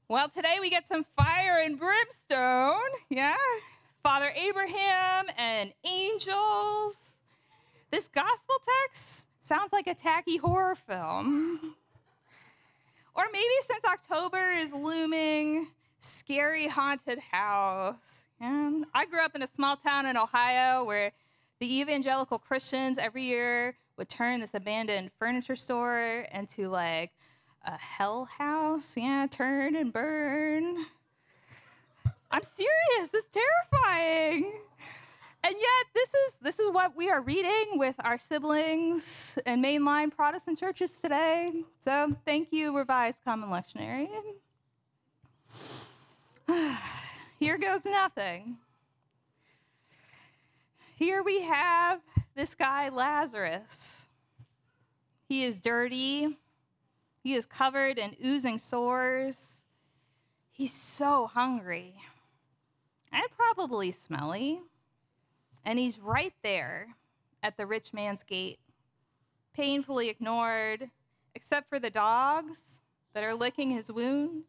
Well, today we get some fire and brimstone, yeah? Father Abraham and angels. This gospel text sounds like a tacky horror film. Or maybe since October is looming, scary haunted house. Yeah? I grew up in a small town in Ohio where the evangelical Christians every year would turn this abandoned furniture store into like a hell house. Yeah, turn and burn. I'm serious. It's terrifying. And yet, this is what we are reading with our siblings in mainline Protestant churches today. So thank you, Revised Common Lectionary. Here goes nothing. Here we have this guy, Lazarus. He is dirty. He is covered in oozing sores. He's so hungry and probably smelly. And he's right there at the rich man's gate, painfully ignored, except for the dogs that are licking his wounds.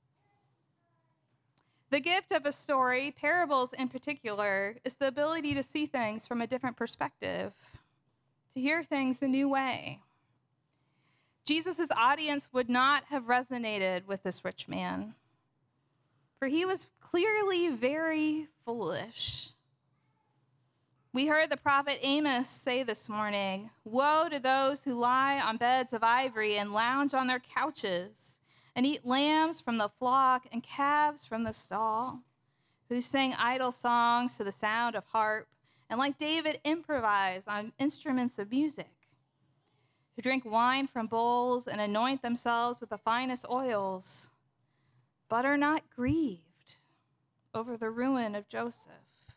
The gift of a story, parables in particular, is the ability to see things from a different perspective, to hear things a new way. Jesus' audience would not have resonated with this rich man, for he was clearly very foolish. We heard the prophet Amos say this morning, "Woe to those who lie on beds of ivory and lounge on their couches and eat lambs from the flock and calves from the stall, who sing idle songs to the sound of harp and like David improvise on instruments of music, who drink wine from bowls and anoint themselves with the finest oils, but are not grieved over the ruin of Joseph."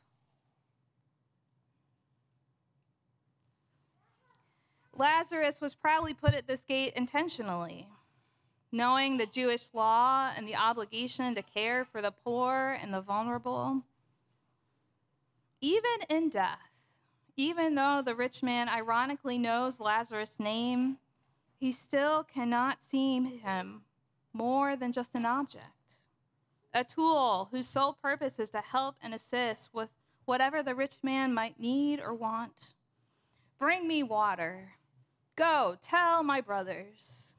Lazarus was probably put at this gate intentionally, knowing the Jewish law and the obligation to care for the poor and the vulnerable. Even in death, even though the rich man ironically knows Lazarus' name, he still cannot see him more than just an object, a tool whose sole purpose is to help and assist with whatever the rich man might need or want. Bring me water. Go, tell my brothers.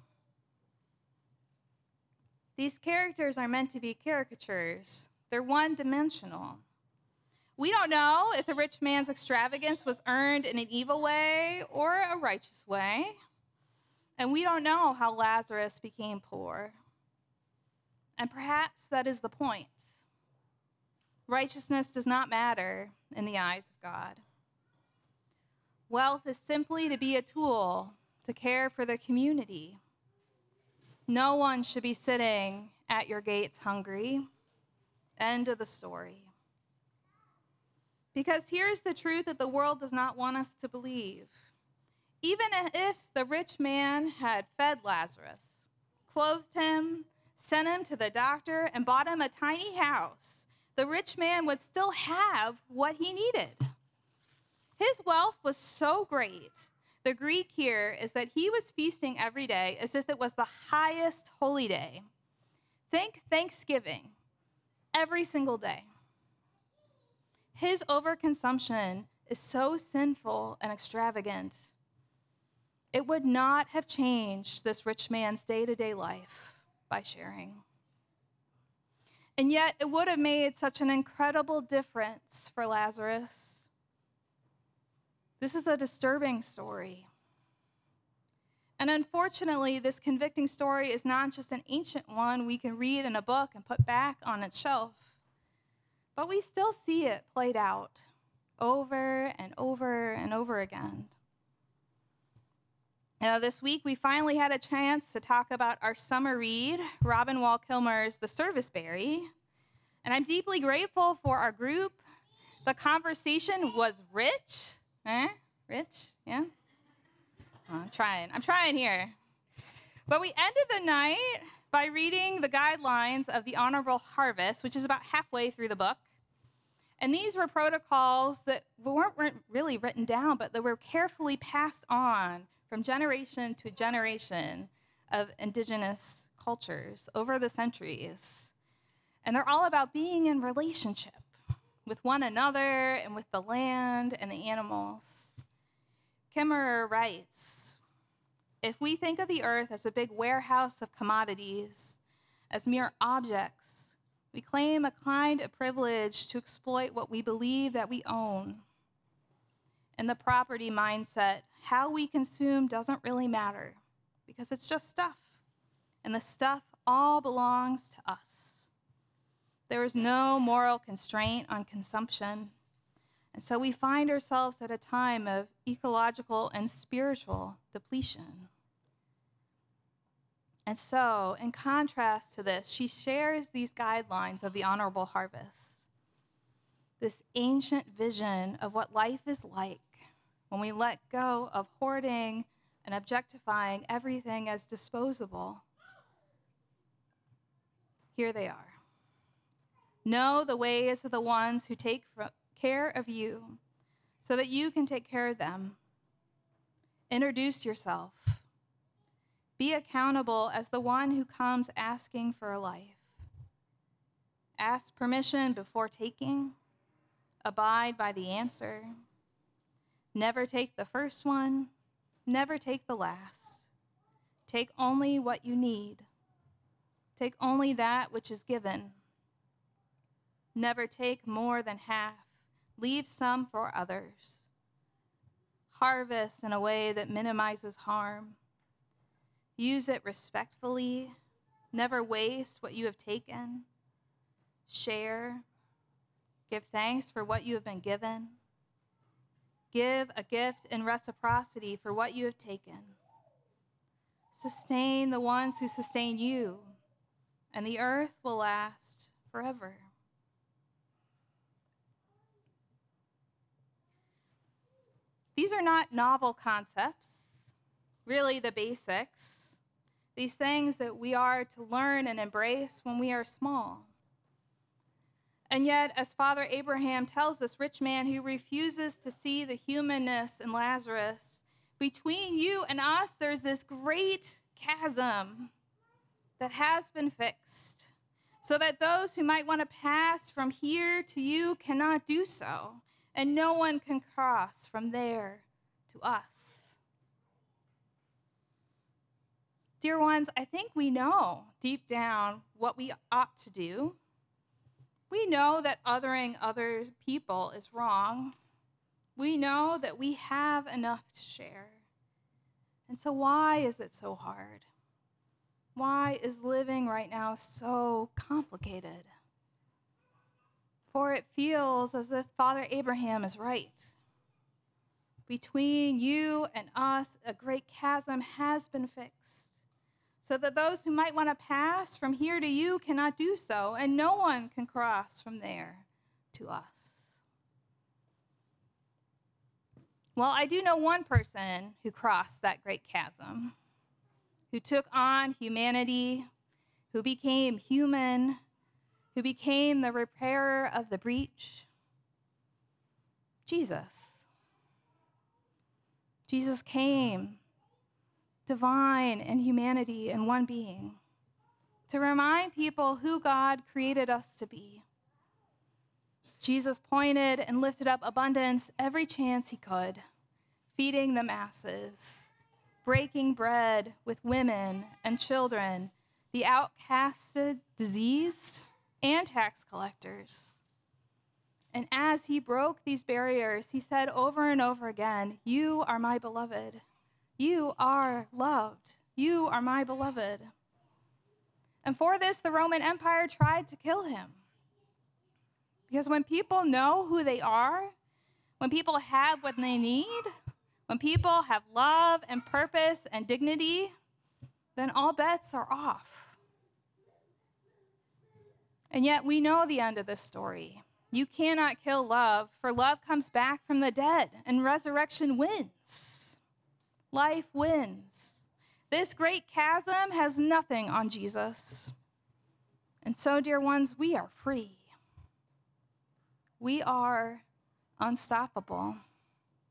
These characters are meant to be caricatures. They're one-dimensional. We don't know if the rich man's extravagance was earned in an evil way or a righteous way. And we don't know how Lazarus became poor. And perhaps that is the point. Righteousness does not matter in the eyes of God. Wealth is simply to be a tool to care for the community. No one should be sitting at your gates hungry. End of the story. Because here's the truth that the world does not want us to believe. Even if the rich man had fed Lazarus, clothed him, sent him to the doctor, and bought him a tiny house, the rich man would still have what he needed. His wealth was so great. The Greek here is that he was feasting every day as if it was the highest holy day. Think Thanksgiving every single day. His overconsumption is so sinful and extravagant. It would not have changed this rich man's day-to-day life by sharing. And yet it would have made such an incredible difference for Lazarus. This is a disturbing story. And unfortunately, this convicting story is not just an ancient one we can read in a book and put back on its shelf, but we still see it played out over and over and over again. Now, this week, we finally had a chance to talk about our summer read, Robin Wall Kilmer's The Serviceberry, and I'm deeply grateful for our group. The conversation was rich. Rich? Yeah? Oh, I'm trying here. But we ended the night by reading the guidelines of the Honorable Harvest, which is about halfway through the book. And these were protocols that weren't really written down, but that were carefully passed on from generation to generation of indigenous cultures over the centuries. And they're all about being in relationship with one another and with the land and the animals. Kimmerer writes, if we think of the earth as a big warehouse of commodities, as mere objects, we claim a kind of privilege to exploit what we believe that we own. In the property mindset, how we consume doesn't really matter because it's just stuff, and the stuff all belongs to us. There is no moral constraint on consumption, and so we find ourselves at a time of ecological and spiritual depletion. And so, in contrast to this, she shares these guidelines of the honorable harvest, this ancient vision of what life is like when we let go of hoarding and objectifying everything as disposable. Here they are. Know the ways of the ones who take care of you so that you can take care of them. Introduce yourself. Be accountable as the one who comes asking for a life. Ask permission before taking. Abide by the answer. Never take the first one. Never take the last. Take only what you need. Take only that which is given. Never take more than half. Leave some for others. Harvest in a way that minimizes harm. Use it respectfully. Never waste what you have taken. Share. Give thanks for what you have been given. Give a gift in reciprocity for what you have taken. Sustain the ones who sustain you, and the earth will last forever. These are not novel concepts, really the basics. These things that we are to learn and embrace when we are small. And yet, as Father Abraham tells this rich man who refuses to see the humanness in Lazarus, between you and us, there's this great chasm that has been fixed, so that those who might want to pass from here to you cannot do so, and no one can cross from there to us. Dear ones, I think we know deep down what we ought to do. We know that othering other people is wrong. We know that we have enough to share. And so why is it so hard? Why is living right now so complicated? For it feels as if Father Abraham is right. Between you and us, a great chasm has been fixed, so that those who might want to pass from here to you cannot do so, and no one can cross from there to us. Well, I do know one person who crossed that great chasm, who took on humanity, who became human, who became the repairer of the breach. Jesus. Jesus came, divine and humanity in one being, to remind people who God created us to be. Jesus pointed and lifted up abundance every chance he could, feeding the masses, breaking bread with women and children, the outcasted, diseased, and tax collectors. And as he broke these barriers, he said over and over again, "You are my beloved. You are loved. You are my beloved." And for this, the Roman Empire tried to kill him. Because when people know who they are, when people have what they need, when people have love and purpose and dignity, then all bets are off. And yet we know the end of this story. You cannot kill love, for love comes back from the dead, and resurrection wins. Life wins. This great chasm has nothing on Jesus. And so, dear ones, we are free. We are unstoppable.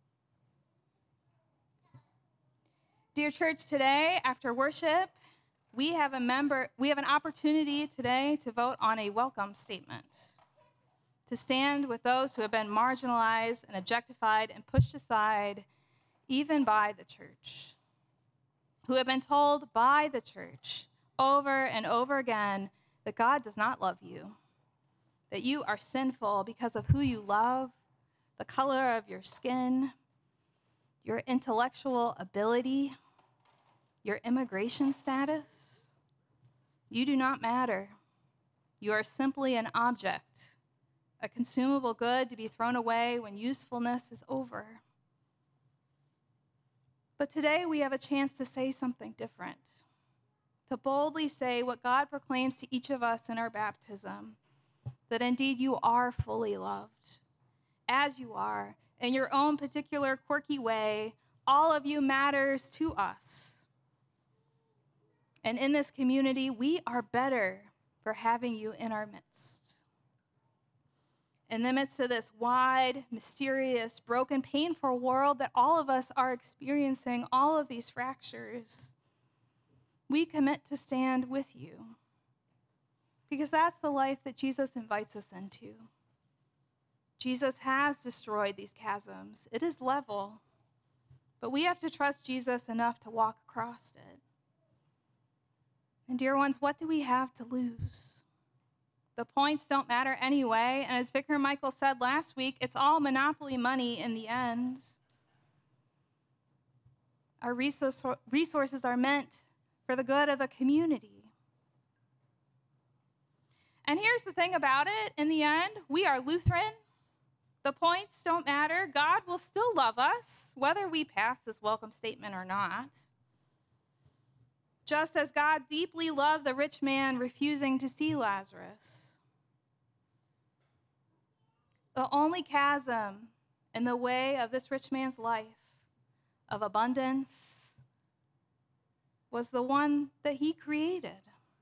Dear church, today, after worship, we have an opportunity today to vote on a welcome statement, to stand with those who have been marginalized and objectified and pushed aside even by the church, who have been told by the church over and over again that God does not love you, that you are sinful because of who you love, the color of your skin, your intellectual ability, your immigration status. You do not matter. You are simply an object, a consumable good to be thrown away when usefulness is over. But today we have a chance to say something different, to boldly say what God proclaims to each of us in our baptism, that indeed you are fully loved, as you are, in your own particular quirky way. All of you matters to us. And in this community, we are better for having you in our midst. In the midst of this wide, mysterious, broken, painful world that all of us are experiencing, all of these fractures, we commit to stand with you, because that's the life that Jesus invites us into. Jesus has destroyed these chasms. It is level, but we have to trust Jesus enough to walk across it. And dear ones, what do we have to lose? The points don't matter anyway, and as Vicar Michael said last week, it's all monopoly money in the end. Our resources are meant for the good of the community. And here's the thing about it, in the end, we are Lutheran. The points don't matter. God will still love us, whether we pass this welcome statement or not. Just as God deeply loved the rich man refusing to see Lazarus. The only chasm in the way of this rich man's life of abundance was the one that he created.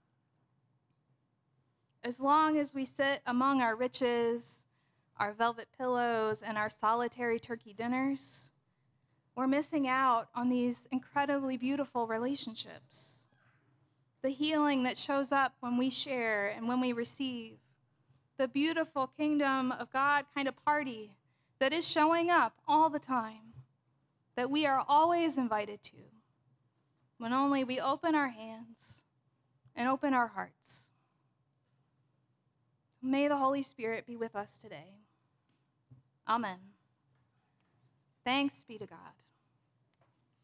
As long as we sit among our riches, our velvet pillows, and our solitary turkey dinners, we're missing out on these incredibly beautiful relationships. The healing that shows up when we share and when we receive. The beautiful kingdom of God kind of party that is showing up all the time, that we are always invited to, when only we open our hands and open our hearts. May the Holy Spirit be with us today. Amen. Thanks be to God.